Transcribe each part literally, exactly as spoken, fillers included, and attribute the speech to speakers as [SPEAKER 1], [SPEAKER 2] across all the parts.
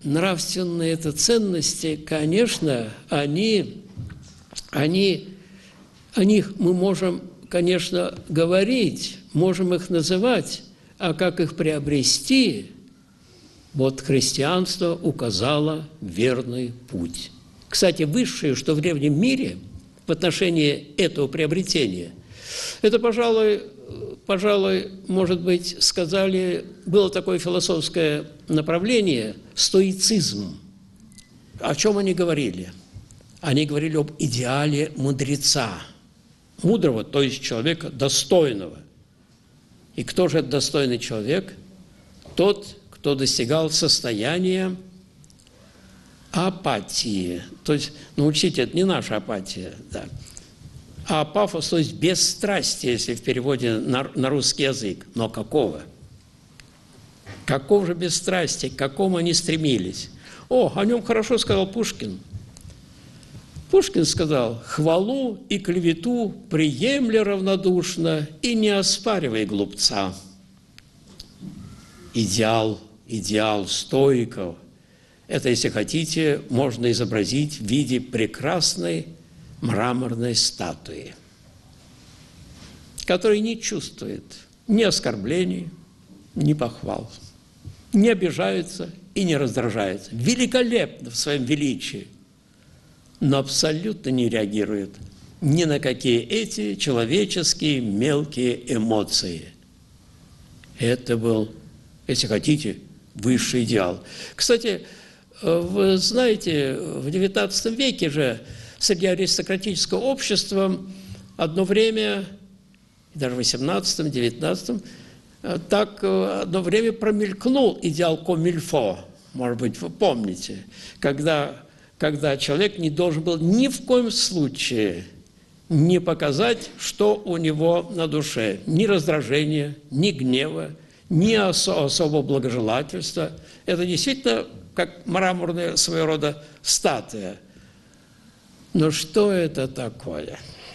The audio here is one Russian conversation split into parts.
[SPEAKER 1] нравственные это ценности, конечно, они, они, о них мы можем, конечно, говорить, можем их называть, а как их приобрести, вот христианство указало верный путь. Кстати, высшее, что в древнем мире в отношении этого приобретения, это, пожалуй, пожалуй, может быть, сказали, было такое философское направление – стоицизм. О чем они говорили? Они говорили об идеале мудреца, мудрого, то есть человека достойного. И кто же этот достойный человек? Тот, кто достигал состояния апатии. То есть, ну, учите, это не наша апатия, да. А пафос, то есть бесстрастие, если в переводе на, на русский язык. Но какого? Какого же бесстрастия, к какому они стремились? О, о нем хорошо сказал Пушкин. Пушкин сказал: «Хвалу и клевету приемли равнодушно и не оспаривай глупца». Идеал, идеал стоиков. Это, если хотите, можно изобразить в виде прекрасной мраморной статуи, которая не чувствует ни оскорблений, ни похвал, не обижается и не раздражается, великолепно в своем величии, но абсолютно не реагирует ни на какие эти человеческие мелкие эмоции. Это был, если хотите, высший идеал. Кстати, вы знаете, в девятнадцатом веке же среди аристократического общества одно время, даже в восемнадцатом, девятнадцатом, так одно время промелькнул идеал комильфо, может быть, вы помните, когда, когда человек не должен был ни в коем случае не показать, что у него на душе, ни раздражения, ни гнева, ни осо- особого благожелательства. Это действительно как мраморная своего рода статуя. Но что это такое?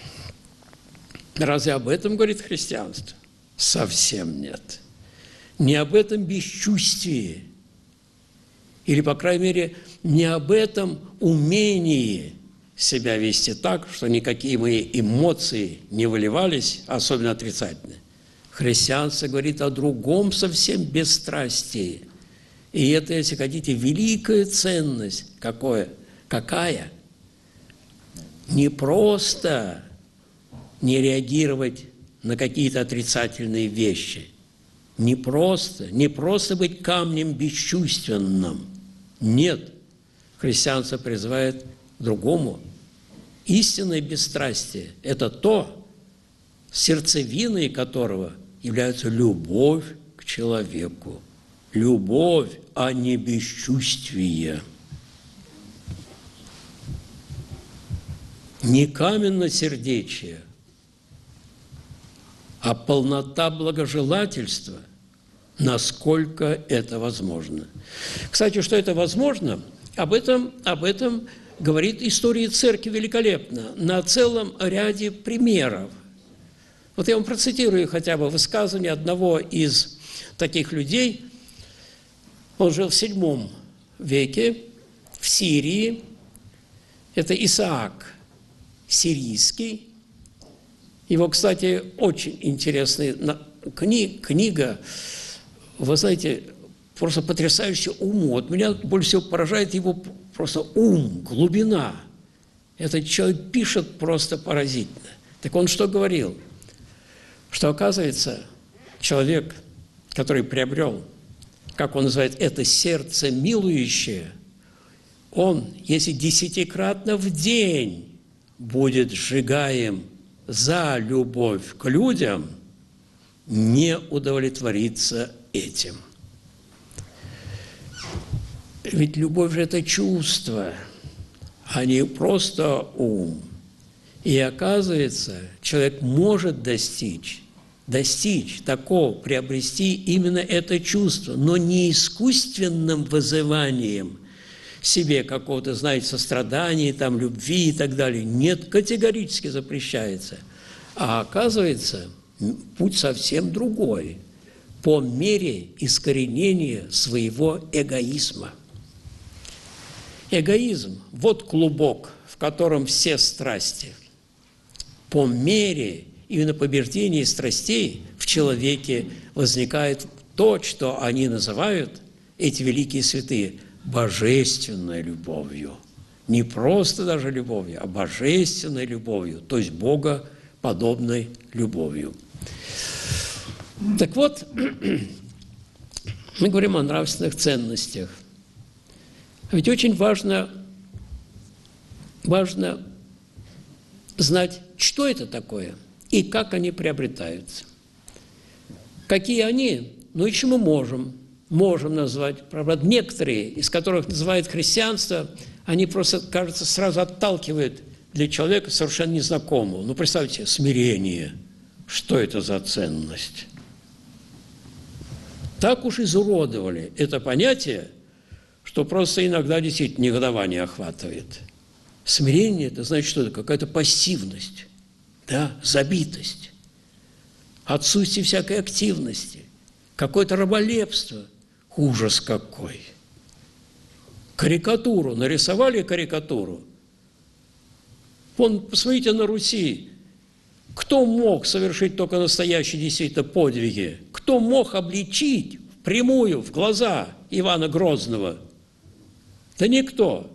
[SPEAKER 1] Разве об этом говорит христианство? Совсем нет. Не об этом бесчувствии, или, по крайней мере, не об этом умении себя вести так, что никакие мои эмоции не выливались, особенно отрицательные. Христианство говорит о другом совсем бесстрастии. И это, если хотите, великая ценность. Какое? Какая? Не просто не реагировать на какие-то отрицательные вещи. Не просто, не просто быть камнем бесчувственным. Нет. Христианство призывает к другому. Истинное бесстрастие – это то, сердцевиной которого является любовь к человеку. Любовь, а не бесчувствие. Не каменносердечие, а полнота благожелательства, насколько это возможно. Кстати, что это возможно, об этом, об этом говорит история Церкви великолепно, на целом ряде примеров. Вот я вам процитирую хотя бы высказывание одного из таких людей. Он жил в седьмом веке в Сирии. Это Исаак Сирийский. Его, кстати, очень интересная кни- книга, вы знаете, просто потрясающий ум. Вот меня больше всего поражает его просто ум, глубина. Этот человек пишет просто поразительно. Так он что говорил? Что, оказывается, человек, который приобрел, как он называет, это сердце милующее, он, если десятикратно в день будет сжигаем за любовь к людям, не удовлетворится этим. Ведь любовь же – это чувство, а не просто ум. И оказывается, человек может достичь, достичь такого, приобрести именно это чувство, но не искусственным вызыванием себе какого-то, знаете, сострадания, там, любви и так далее. Нет, категорически запрещается. А оказывается, путь совсем другой, по мере искоренения своего эгоизма. Эгоизм – вот клубок, в котором все страсти. По мере именно побеждения страстей в человеке возникает то, что они называют, эти великие святые, божественной любовью. Не просто даже любовью, а божественной любовью, то есть богоподобной любовью. Так вот, мы говорим о нравственных ценностях. Ведь очень важно, важно знать, что это такое и как они приобретаются. Какие они, ну еще мы можем, можем назвать. Правда, некоторые, из которых называют христианство, они просто, кажется, сразу отталкивают для человека совершенно незнакомого. Ну, представьте, смирение. Что это за ценность? Так уж изуродовали это понятие, что просто иногда действительно негодование охватывает. Смирение – это значит, что это какая-то пассивность, да? Забитость, отсутствие всякой активности, какое-то раболепство. Ужас какой! Карикатуру, нарисовали карикатуру. Вон, посмотрите на Руси, кто мог совершить только настоящие действительно подвиги? Кто мог обличить впрямую, в глаза Ивана Грозного? Да никто.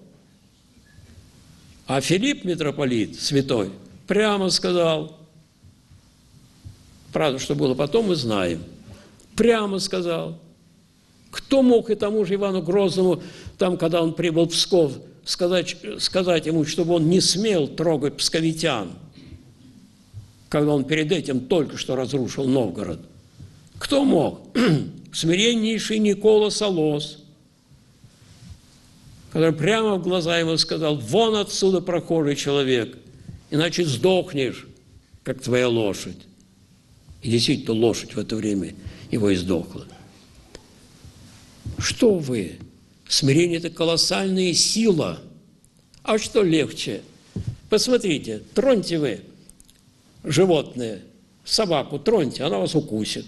[SPEAKER 1] А Филипп, митрополит святой, прямо сказал, правда, что было потом, мы знаем, прямо сказал, кто мог и тому же Ивану Грозному, там, когда он прибыл в Псков, сказать, сказать ему, чтобы он не смел трогать псковитян, когда он перед этим только что разрушил Новгород? Кто мог? Смиреннейший Никола Солос, который прямо в глаза ему сказал: вон отсюда, прохожий человек, иначе сдохнешь, как твоя лошадь. И действительно, лошадь в это время его и сдохла. Что вы? Смирение – это колоссальная сила. А что легче? Посмотрите, троньте вы животное, собаку троньте, она вас укусит.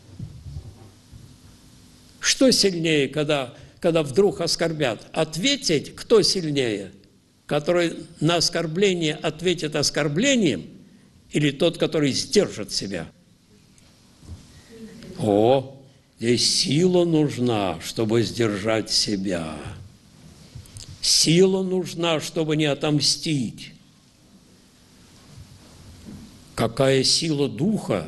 [SPEAKER 1] Что сильнее, когда, когда вдруг оскорбят? Ответить, кто сильнее? Который на оскорбление ответит оскорблением, или тот, который сдержит себя? О, здесь сила нужна, чтобы сдержать себя. Сила нужна, чтобы не отомстить. Какая сила духа!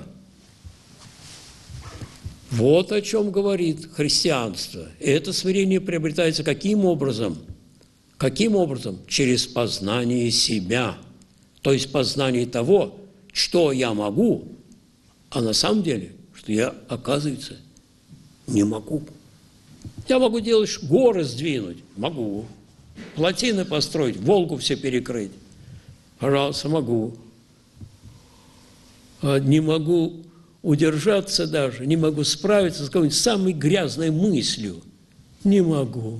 [SPEAKER 1] Вот о чем говорит христианство. И это смирение приобретается каким образом? Каким образом? Через познание себя. То есть познание того, что я могу, а на самом деле, что я, оказывается, не могу. Я могу делать горы сдвинуть. Могу. Плотины построить, Волгу все перекрыть. Пожалуйста, могу. А не могу удержаться даже, не могу справиться с какой-нибудь самой грязной мыслью. Не могу.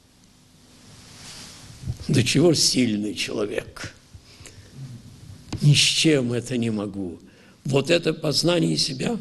[SPEAKER 1] Да чего ж сильный человек? Ни с чем это не могу. Вот это познание себя,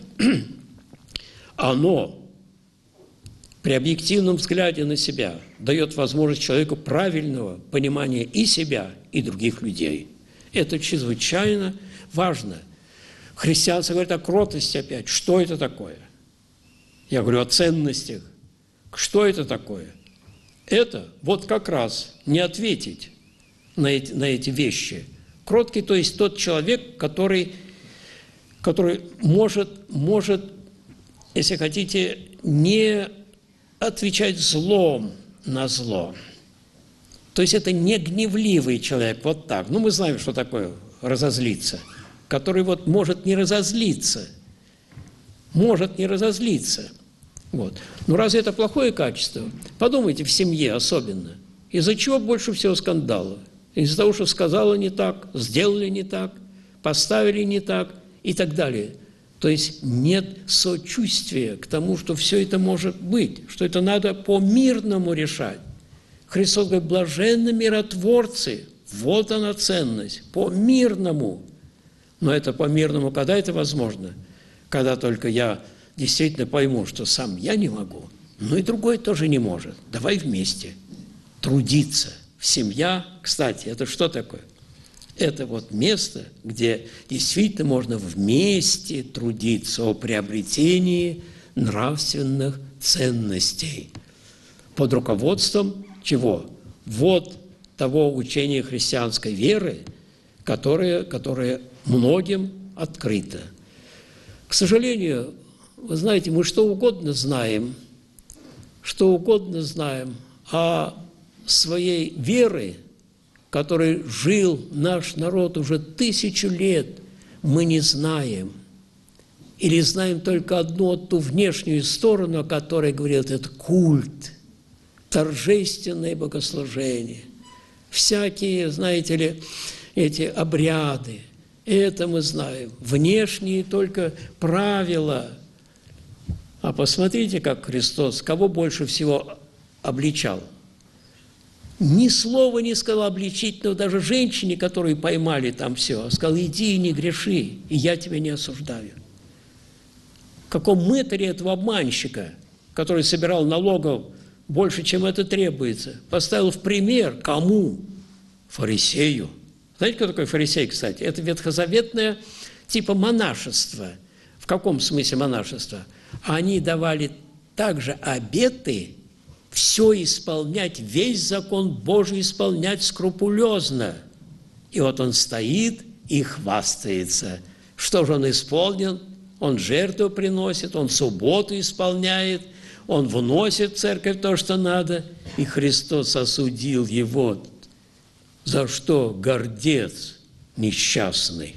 [SPEAKER 1] оно при объективном взгляде на себя дает возможность человеку правильного понимания и себя, и других людей. Это чрезвычайно важно. Христианство говорит о кротости опять. Что это такое? Я говорю о ценностях. Что это такое? Это вот как раз не ответить на эти, на эти вещи. Кроткий, то есть тот человек, который, который может, может, если хотите, не отвечать злом на зло. То есть это не гневливый человек, вот так. Ну, мы знаем, что такое разозлиться. Который вот может не разозлиться. Может не разозлиться. Вот. Но разве это плохое качество? Подумайте, в семье особенно. Из-за чего больше всего скандалов? Из-за того, что сказала не так, сделали не так, поставили не так и так далее. То есть нет сочувствия к тому, что все это может быть, что это надо по-мирному решать. Христос говорит: блаженны миротворцы. Вот она ценность. По-мирному. Но это по-мирному, когда это возможно? Когда только я действительно пойму, что сам я не могу, но и другой тоже не может. Давай вместе. трудиться. Семья, кстати, это что такое? Это вот место, где действительно можно вместе трудиться о приобретении нравственных ценностей. Под руководством чего? Вот того учения христианской веры, которое, которое многим открыто. К сожалению, вы знаете, мы что угодно знаем, что угодно знаем о своей веры, которой жил наш народ уже тысячу лет, мы не знаем. Или знаем только одну, ту внешнюю сторону, о которой говорит этот культ, торжественное богослужение, всякие, знаете ли, эти обряды. Это мы знаем. Внешние только правила. А посмотрите, как Христос, кого больше всего обличал. Ни слова не сказал обличительного даже женщине, которую поймали там все. А сказал: иди и не греши, и я тебя не осуждаю. В каком мытаре этого обманщика, который собирал налогов больше, чем это требуется, поставил в пример кому? Фарисею. Знаете, кто такой фарисей, кстати? Это ветхозаветное типа монашество. В каком смысле монашество? Они давали также обеты все исполнять, весь закон Божий исполнять скрупулезно. И вот он стоит и хвастается. Что же он исполнил? Он жертву приносит, он субботу исполняет, он вносит в церковь то, что надо. И Христос осудил его. За что? Гордец несчастный.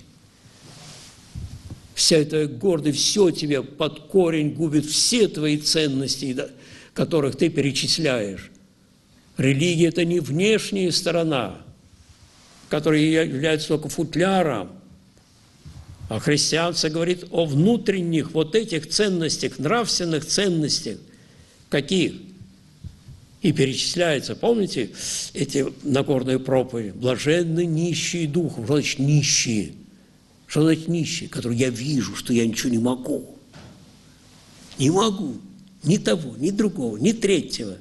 [SPEAKER 1] Вся эта гордость, все тебе под корень губит, все твои ценности, которых ты перечисляешь. Религия – это не внешняя сторона, которая является только футляром, а христианство говорит о внутренних вот этих ценностях, нравственных ценностях. Каких? И перечисляется, помните, эти Нагорные проповеди? Блаженны нищие духом. Что значит нищие? Что значит нищие? Которые я вижу, что я ничего не могу. Не могу. Ни того, ни другого, ни третьего.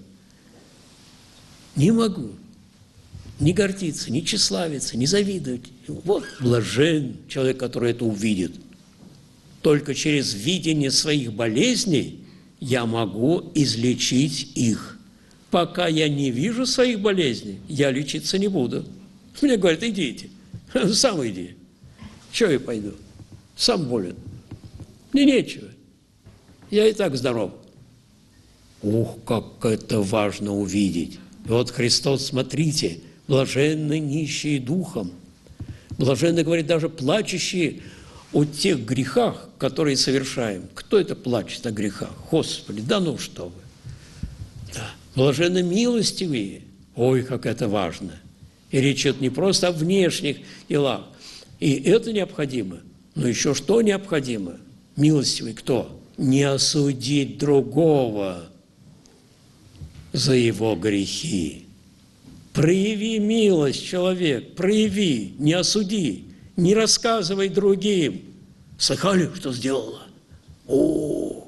[SPEAKER 1] Не могу. Не гордиться, не тщеславиться, не завидовать. Вот блажен человек, который это увидит. Только через видение своих болезней я могу излечить их. Пока я не вижу своих болезней, я лечиться не буду. Мне говорят: идите, сам иди. Чего я пойду? Сам болен. Мне нечего. Я и так здоров. Ух, как это важно увидеть. И вот Христос, смотрите, блаженны нищие духом. Блаженны, говорит, даже плачущие о тех грехах, которые совершаем. Кто это плачет о грехах? Господи, да ну что вы. Да. Блаженны милостивые. Ой, как это важно. И речь идет не просто о внешних делах. И это необходимо. Но еще что необходимо? Милостивый кто? Не осудить другого за его грехи. Прояви милость, человек, прояви, не осуди, не рассказывай другим. Слыхали, что сделала? О,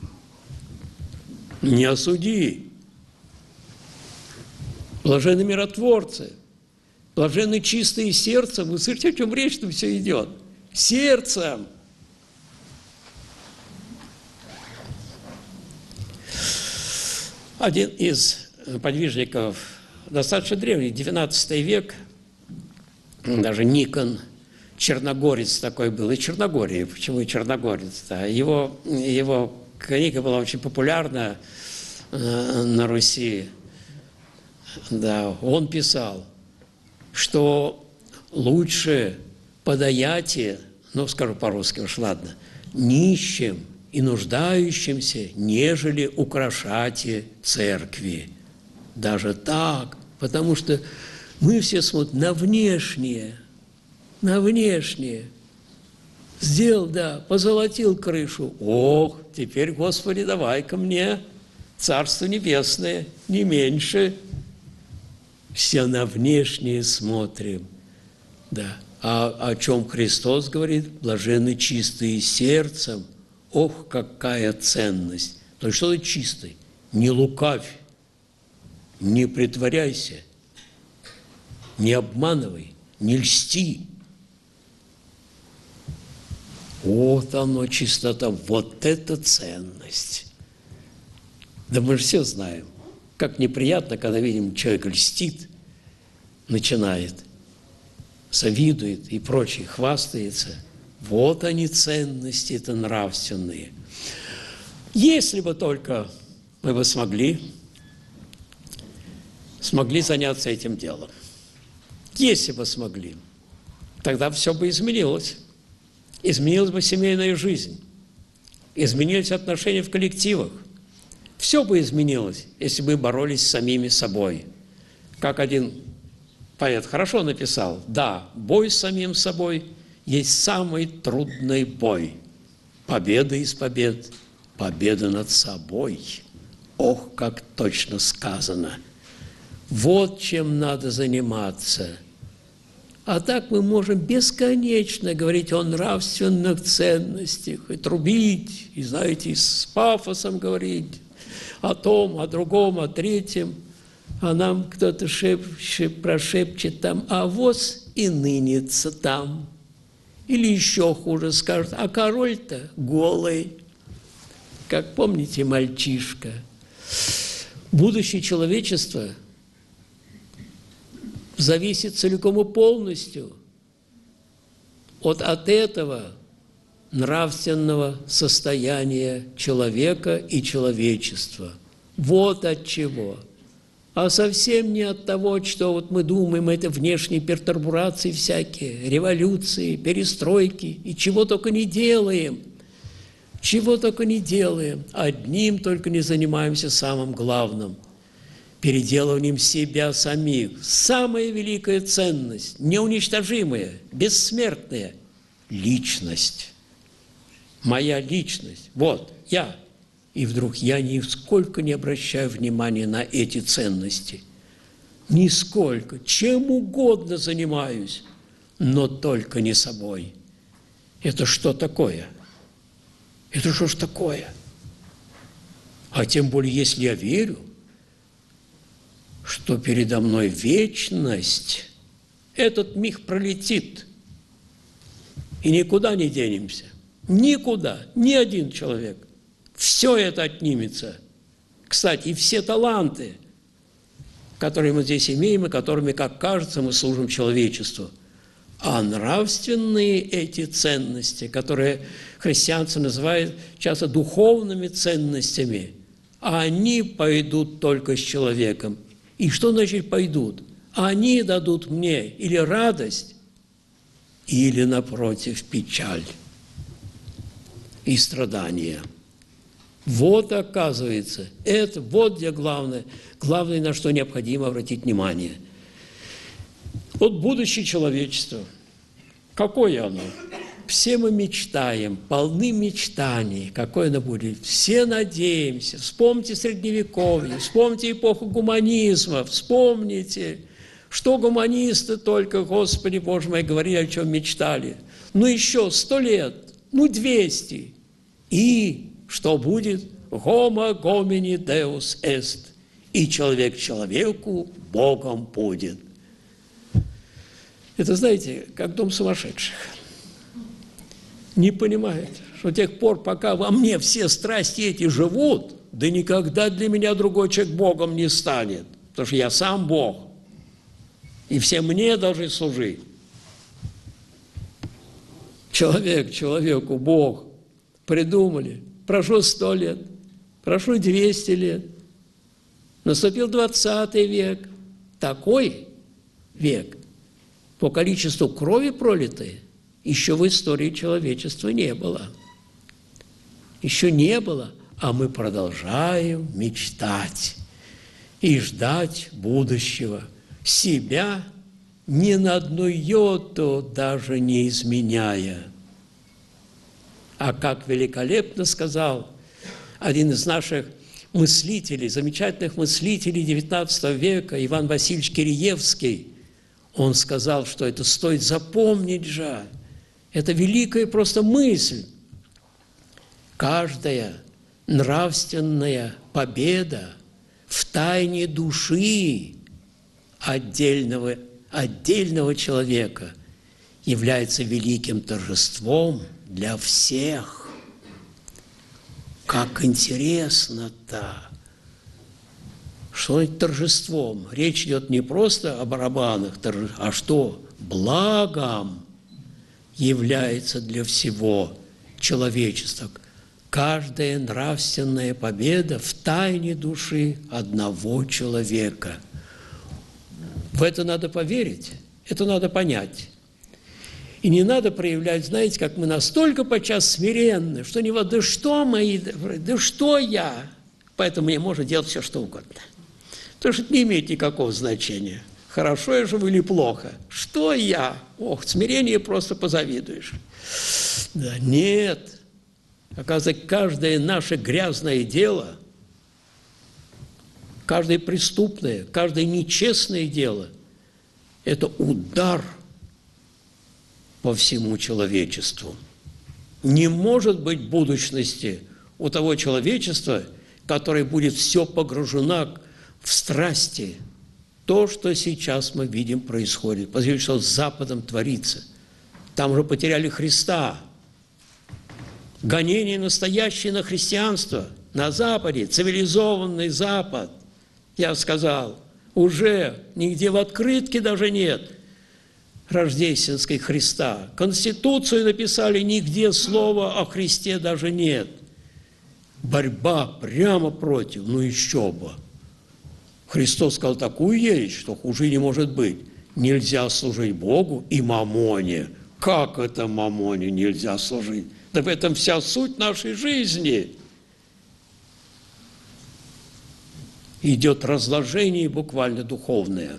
[SPEAKER 1] не осуди. Блаженны миротворцы, блаженны чистые сердцем. Вы слышите, о чем речь-то все идет? Сердцем. Один из подвижников, достаточно древний, девятнадцатый век, даже Никон, черногорец такой был, и Черногория, почему и черногорец? Да? Его, его книга была очень популярна э, на Руси. Да, он писал, что лучше подаяте, ну, скажу по-русски уж, ладно, нищим и нуждающимся, нежели украшате церкви. Даже так, потому что мы все смотрим на внешнее, на внешнее. Сделал, да, позолотил крышу. Ох, теперь, Господи, давай ко мне Царство Небесное, не меньше. Все на внешнее смотрим. Да. А о чем Христос говорит? Блаженны чистые сердцем. Ох, какая ценность! То есть что это чистый? Не лукавь. не притворяйся, не обманывай, не льсти. Вот оно, чистота, вот это ценность. Да мы же все знаем, как неприятно, когда видим, человек льстит, начинает, завидует и прочее, хвастается. Вот они ценности, это нравственные. Если бы только мы бы смогли, смогли заняться этим делом. Если бы смогли, тогда все бы изменилось. Изменилась бы семейная жизнь, изменились отношения в коллективах. Все бы изменилось, если бы мы боролись с самими собой. Как один поэт хорошо написал: «Да, бой с самим собой есть самый трудный бой. Победа из побед, победа над собой». Ох, как точно сказано! Вот чем надо заниматься. А так мы можем бесконечно говорить о нравственных ценностях, и трубить, и, знаете, и с пафосом говорить о том, о другом, о третьем. А нам кто-то шепчет, прошепчет там: «А воз и нынется там». Или еще хуже скажет: «А король-то голый». Как помните, мальчишка. Будущее человечества зависит целиком и полностью от, от этого нравственного состояния человека и человечества. Вот от чего. А совсем не от того, что вот мы думаем, это внешние пертурбации всякие, революции, перестройки, и чего только не делаем. Чего только не делаем. Одним только не занимаемся самым главным – переделыванием себя самих. Самая великая ценность, неуничтожимая, бессмертная – личность. Моя личность. Вот, я. И вдруг я нисколько не обращаю внимания на эти ценности. Нисколько. Чем угодно занимаюсь, но только не собой. Это что такое? Это что ж такое? А тем более, если я верю, что передо мной вечность, этот миг пролетит, и никуда не денемся. Никуда, ни один человек. Все это отнимется. Кстати, и все таланты, которые мы здесь имеем, и которыми, как кажется, мы служим человечеству. А нравственные эти ценности, которые христианцы называют часто духовными ценностями, они пойдут только с человеком. И что значит пойдут? Они дадут мне или радость, или, напротив, печаль и страдания. Вот, оказывается, это вот где главное, главное, на что необходимо обратить внимание. Вот будущее человечества, какое оно? Все мы мечтаем, полны мечтаний, какое оно будет. Все надеемся. Вспомните Средневековье, вспомните эпоху гуманизма, вспомните, что гуманисты только, Господи Боже мой, говорили, о чем мечтали. Ну еще сто лет, ну двести. И что будет? Homo homini Deus est. И человек человеку Богом будет. Это, знаете, как дом сумасшедших. Не понимает, что до тех пор, пока во мне все страсти эти живут, да никогда для меня другой человек Богом не станет, потому что я сам Бог, и все мне должны служить. Человек человеку Бог придумали. Прошло сто лет, прошло двести лет, наступил двадцатый век. Такой век по количеству крови пролитой еще в истории человечества не было. Еще не было, а мы продолжаем мечтать и ждать будущего. Себя ни на одну йоту даже не изменяя. А как великолепно сказал один из наших мыслителей, замечательных мыслителей девятнадцатого века, Иван Васильевич Киреевский, он сказал, что это стоит запомнить же. Это великая просто мысль. Каждая нравственная победа в тайне души отдельного, отдельного человека является великим торжеством для всех. Как интересно-то! Что это торжеством? Речь идет не просто о барабанах, а что? Благом является для всего человечества. Каждая нравственная победа в тайне души одного человека. В это надо поверить, это надо понять. И не надо проявлять, знаете, как мы настолько подчас смиренны, что не вот, да что мои, да что я, поэтому мне можно делать все, что угодно. Потому что это не имеет никакого значения. Хорошо я живу или плохо? Что я? Ох, смирение просто позавидуешь. Да нет. Оказывается, каждое наше грязное дело, каждое преступное, каждое нечестное дело – это удар по всему человечеству. Не может быть будущности у того человечества, которое будет все погружено в страсти. То, что сейчас мы видим, происходит. Посмотрите, что с Западом творится. Там уже потеряли Христа. Гонение настоящее на христианство. На Западе, цивилизованный Запад, я сказал, уже нигде в открытке даже нет рождественской Христа. Конституцию написали, нигде слова о Христе даже нет. Борьба прямо против, ну еще бы. Христос сказал такую ересь, что хуже не может быть. Нельзя служить Богу и мамоне. Как это мамоне нельзя служить? Да в этом вся суть нашей жизни. Идет разложение буквально духовное.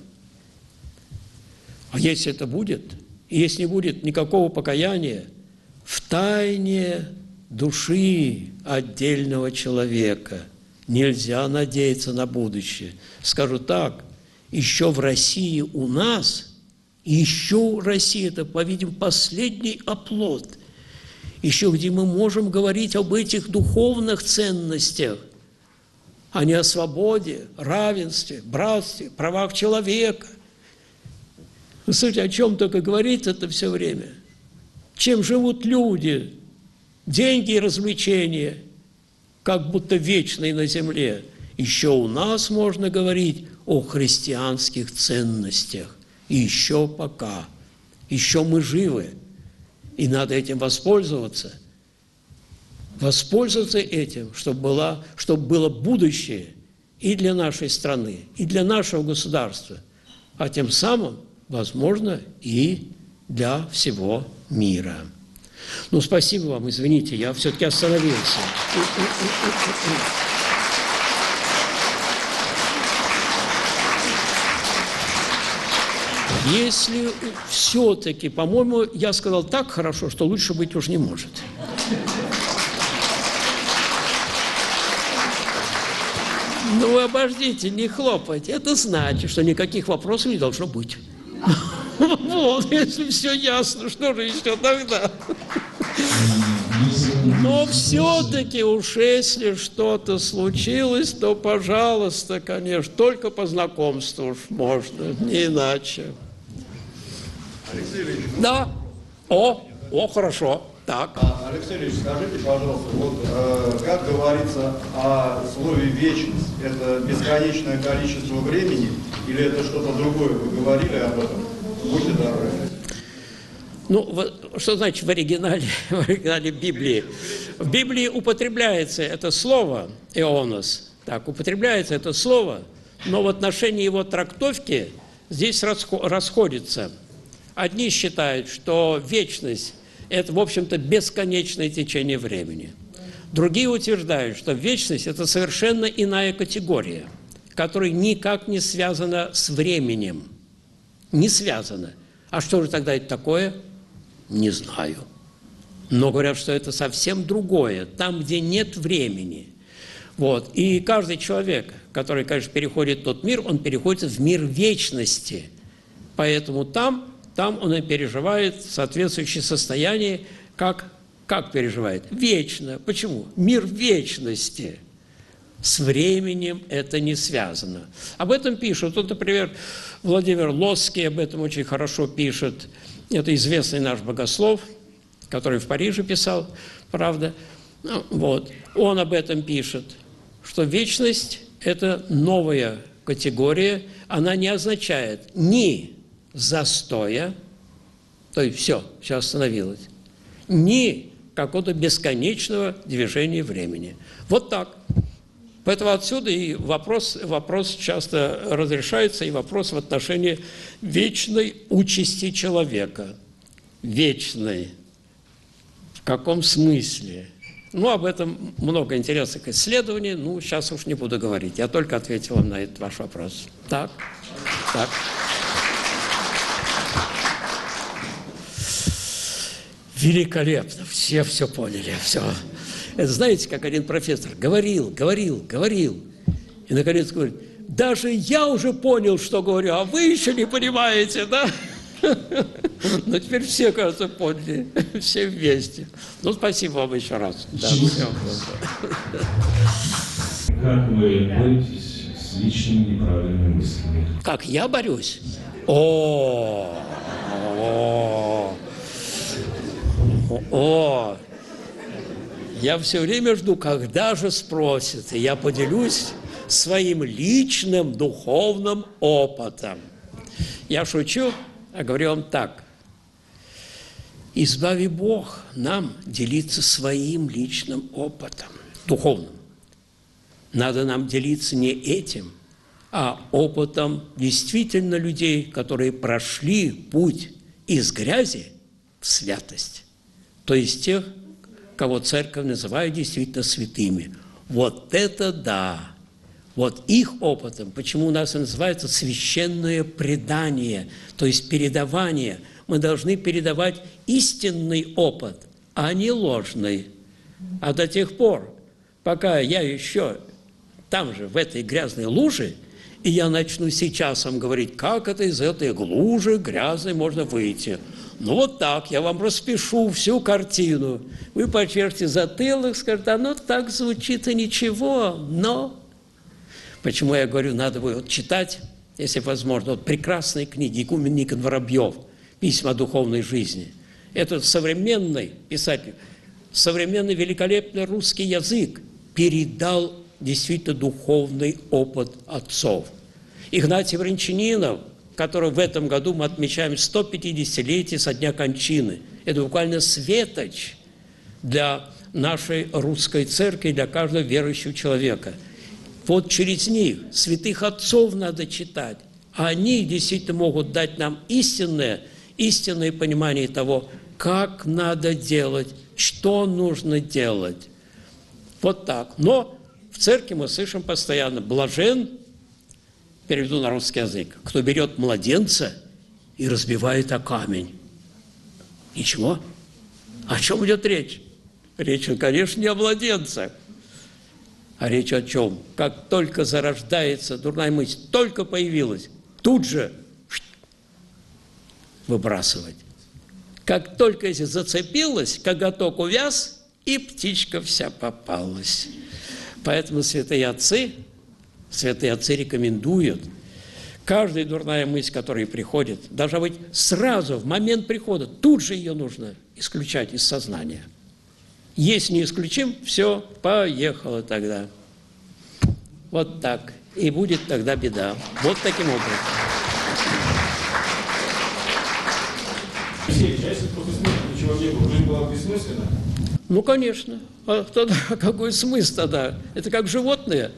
[SPEAKER 1] А если это будет, и если не будет никакого покаяния, в тайне души отдельного человека нельзя надеяться на будущее. Скажу так, еще в России у нас, еще Россия – это, по-видимому, последний оплот, еще где мы можем говорить об этих духовных ценностях, а не о свободе, равенстве, братстве, правах человека. Вы слышите, о чем только говорится это все время? Чем живут люди? Деньги и развлечения, как будто вечные на земле. Еще у нас можно говорить о христианских ценностях. И еще пока. Еще мы живы. И надо этим воспользоваться. Воспользоваться этим, чтобы было, чтобы было будущее и для нашей страны, и для нашего государства. А тем самым, возможно, и для всего мира. Ну, спасибо вам, извините, я все-таки остановился. Если все-таки, по-моему, я сказал так хорошо, что лучше быть уж не может. Ну, вы обождите, не хлопайте. Это значит, что никаких вопросов не должно быть. Вот, если все ясно, что же еще тогда? Но все-таки уж если что-то случилось, то, пожалуйста, конечно, только по знакомству уж можно, не иначе.
[SPEAKER 2] Алексей Ильич.
[SPEAKER 1] Да. О, о, хорошо. Так.
[SPEAKER 2] А, Алексей Ильич, скажите, пожалуйста, вот э, как говорится о слове «вечность»? Это бесконечное количество времени или это что-то другое? Вы говорили об этом? Будьте здоровы.
[SPEAKER 1] Ну, что значит в оригинале, в оригинале Библии? В Библии употребляется это слово «эонос», так, употребляется это слово, но в отношении его трактовки здесь расходится. Одни считают, что вечность – это, в общем-то, бесконечное течение времени. Другие утверждают, что вечность – это совершенно иная категория, которая никак не связана с временем. Не связана. А что же тогда это такое? Не знаю. Но говорят, что это совсем другое, там, где нет времени. Вот. И каждый человек, который, конечно, переходит в тот мир, он переходит в мир вечности. Поэтому там, там он и переживает соответствующее состояние, как, как переживает? Вечно. Почему? Мир вечности. С временем это не связано. Об этом пишут. Вот, например, Владимир Лосский об этом очень хорошо пишет. Это известный наш богослов, который в Париже писал, правда. Вот. Он об этом пишет, что вечность – это новая категория. Она не означает ни застоя, то есть все, все остановилось, ни какого-то бесконечного движения времени. Вот так. Поэтому отсюда и вопрос, вопрос часто разрешается, и вопрос в отношении вечной участи человека. Вечной. В каком смысле? Ну, об этом много интересных исследований, ну, сейчас уж не буду говорить. Я только ответил вам на этот ваш вопрос. Так, так. Великолепно, все все поняли, все. Это знаете, как один профессор говорил, говорил, говорил, и наконец говорит: даже я уже понял, что говорю, а вы еще не понимаете, да? Но теперь все, кажется, поняли, все вместе. Ну, спасибо вам еще раз. Да, все.
[SPEAKER 3] Как вы боретесь с личными неправильными мыслями?
[SPEAKER 1] Как я борюсь? О, о, о, я все время жду, когда же спросят, и я поделюсь своим личным духовным опытом. Я шучу, а говорю вам так: избави Бог нам делиться своим личным опытом, духовным. Надо нам делиться не этим, а опытом действительно людей, которые прошли путь из грязи в святость. То есть тех, кого церковь называет действительно святыми. Вот это да! Вот их опытом, почему у нас и называется священное предание, то есть передавание. Мы должны передавать истинный опыт, а не ложный. А до тех пор, пока я еще там же, в этой грязной луже, и я начну сейчас вам говорить, как это из этой лужи грязной можно выйти. Ну вот так, я вам распишу всю картину. Вы почешете затылок, скажете: а ну так звучит и ничего, но... Почему я говорю, надо будет читать, если возможно, вот прекрасные книги игумен Никон Воробьев «Письма о духовной жизни». Это современный писатель, современный великолепный русский язык передал действительно духовный опыт отцов. Игнатий Брянчанинов, который в этом году мы отмечаем сто пятидесятилетие со дня кончины, это буквально светоч для нашей русской церкви, для каждого верующего человека. Вот через них святых отцов надо читать, а они действительно могут дать нам истинное, истинное понимание того, как надо делать, что нужно делать. Вот так. Но в церкви мы слышим постоянно: блажен, переведу на русский язык, кто берет младенца и разбивает о камень. Ничего? О чем идет речь? Речь, конечно, не о младенцах. А речь о чем? Как только зарождается дурная мысль, только появилась, тут же выбрасывать. Как только если зацепилась, коготок увяз, и птичка вся попалась. Поэтому святые отцы, святые отцы рекомендуют каждая дурная мысль, которая приходит, должна быть сразу, в момент прихода, тут же ее нужно исключать из сознания. Если не исключим, все, поехало тогда. Вот так. И будет тогда беда. Вот таким образом.
[SPEAKER 3] Алексей, а если после смерти ничего не было, жизнь была бессмысленна?
[SPEAKER 1] Ну, конечно. А тогда какой смысл тогда? Это как животные.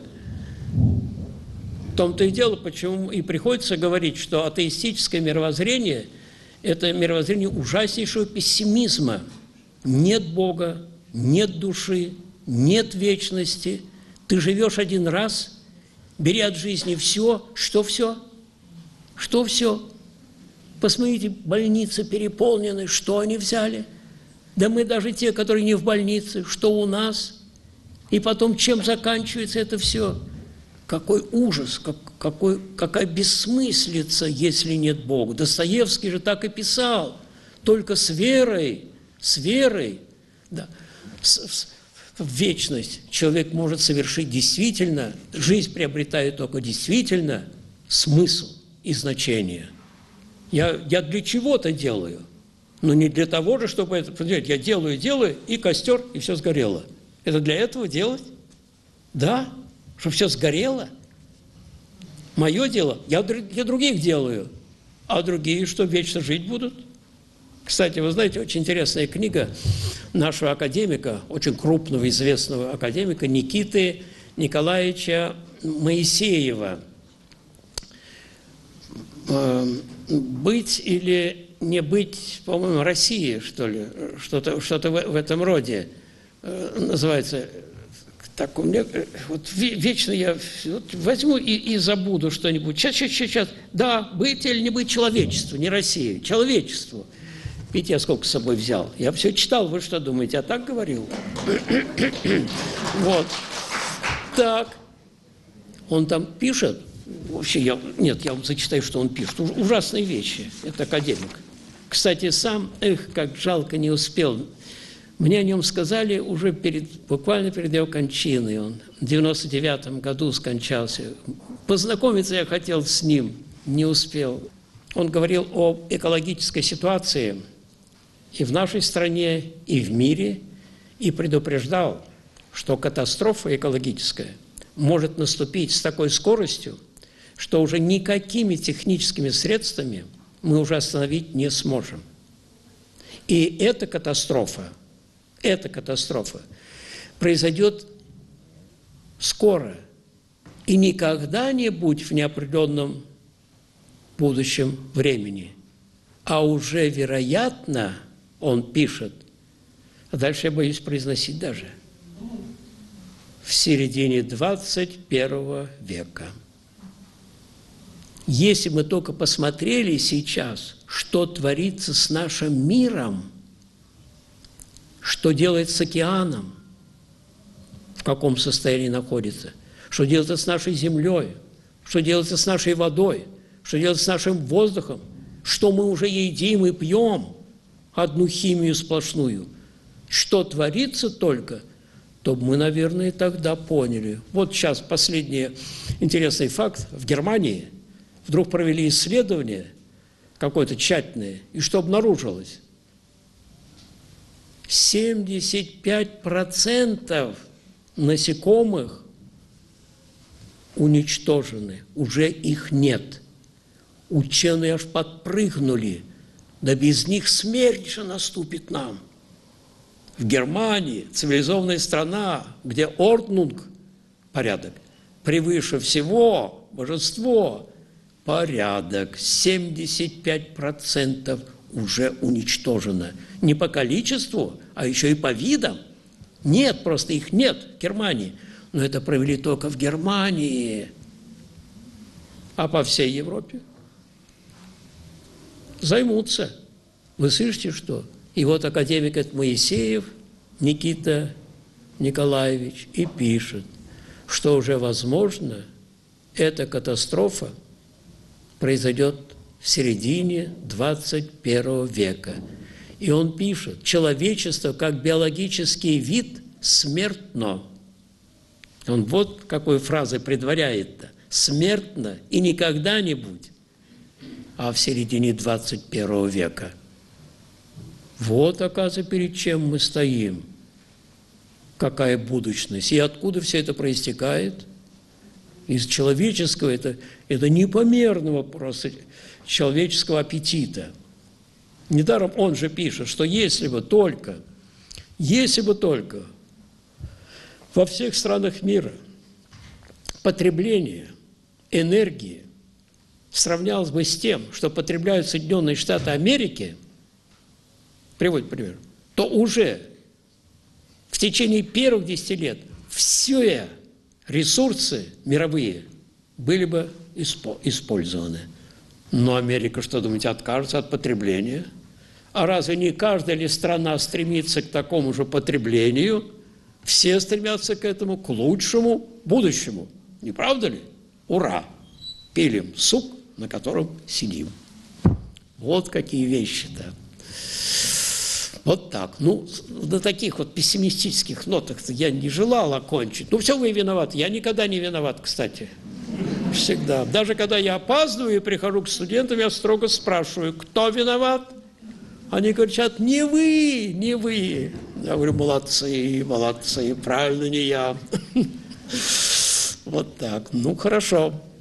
[SPEAKER 1] В том-то и дело, почему и приходится говорить, что атеистическое мировоззрение – это мировоззрение ужаснейшего пессимизма. Нет Бога, нет души, нет вечности. Ты живешь один раз, бери от жизни все. Что все? Что все? Посмотрите, больницы переполнены. Что они взяли? Да мы даже те, которые не в больнице, что у нас? И потом, чем заканчивается это все? Какой ужас, как, какой, какая бессмыслица, если нет Бога. Достоевский же так и писал. Только с верой, с верой, да, с, в вечность человек может совершить действительно, жизнь приобретает только действительно смысл и значение. Я, я для чего-то делаю, но не для того же, чтобы это понимать. Я делаю, делаю, и костер, и все сгорело. Это для этого делать? Да, чтобы все сгорело. Мое дело, я для других делаю, а другие что, вечно жить будут? Кстати, вы знаете, очень интересная книга нашего академика, очень крупного, известного академика Никиты Николаевича Моисеева. «Быть или не быть, по-моему, России, что ли, что-то что-то в этом роде называется». Так у меня, вот вечно я вот возьму и, и забуду что-нибудь. Сейчас, сейчас, сейчас. Да, быть или не быть человечеству, не России, человечеству. Видите, я сколько с собой взял. Я все читал, вы что думаете, а так говорил? Вот. Так. Он там пишет. Вообще, я, нет, я вам зачитаю, что он пишет. Ужасные вещи. Это академик. Кстати, сам, эх, как жалко, не успел. Мне о нем сказали уже перед, буквально перед его кончиной. Он в девяносто девятом году скончался. Познакомиться я хотел с ним, не успел. Он говорил о экологической ситуации и в нашей стране, и в мире, и предупреждал, что катастрофа экологическая может наступить с такой скоростью, что уже никакими техническими средствами мы уже остановить не сможем. И эта катастрофа, эта катастрофа произойдет скоро и не когда-нибудь в неопределенном будущем времени, а уже вероятно, он пишет, а дальше я боюсь произносить даже, в середине двадцать первого века. Если мы только посмотрели сейчас, что творится с нашим миром, что делает с океаном, в каком состоянии находится, что делается с нашей землей, что делается с нашей водой, что делается с нашим воздухом, что мы уже едим и пьем, одну химию сплошную, что творится только, то мы, наверное, тогда поняли. Вот сейчас последний интересный факт. В Германии вдруг провели исследование какое-то тщательное, и что обнаружилось? семьдесят пять процентов насекомых уничтожены, уже их нет. Ученые аж подпрыгнули, да без них смерть же наступит нам. В Германии, цивилизованная страна, где Орднунг, порядок, превыше всего, божество, порядок, семьдесят пять процентов уже уничтожено. Не по количеству, а еще и по видам. Нет, просто их нет в Германии. Но это провели только в Германии. А по всей Европе займутся. Вы слышите, что? И вот академик этот Моисеев Никита Николаевич и пишет, что уже возможно, эта катастрофа произойдет в середине двадцать первого века. И он пишет, человечество как биологический вид смертно. Он вот какой фразой предваряет-то. Смертно и не когда-нибудь, а в середине двадцать первого века. Вот, оказывается, перед чем мы стоим. Какая будущность. И откуда все это проистекает? Из человеческого, это, это непомерного просто человеческого аппетита. Недаром он же пишет, что если бы только, если бы только во всех странах мира потребление энергии сравнялось бы с тем, что потребляют Соединенные Штаты Америки, приводит пример, то уже в течение первых десяти лет все ресурсы мировые были бы использованы. Но Америка, что думаете, откажется от потребления? А разве не каждая ли страна стремится к такому же потреблению? Все стремятся к этому, к лучшему будущему. Не правда ли? Ура! Пилим сук, на котором сидим. Вот какие вещи-то. Вот так. Ну, на таких вот пессимистических нотах я не желал окончить. Ну, все, вы виноваты. Я никогда не виноват, кстати. Всегда. Даже когда я опаздываю и прихожу к студентам, я строго спрашиваю, кто виноват? Они кричат, не вы, не вы. Я говорю, молодцы, молодцы, правильно, не я. Вот так. Ну, хорошо.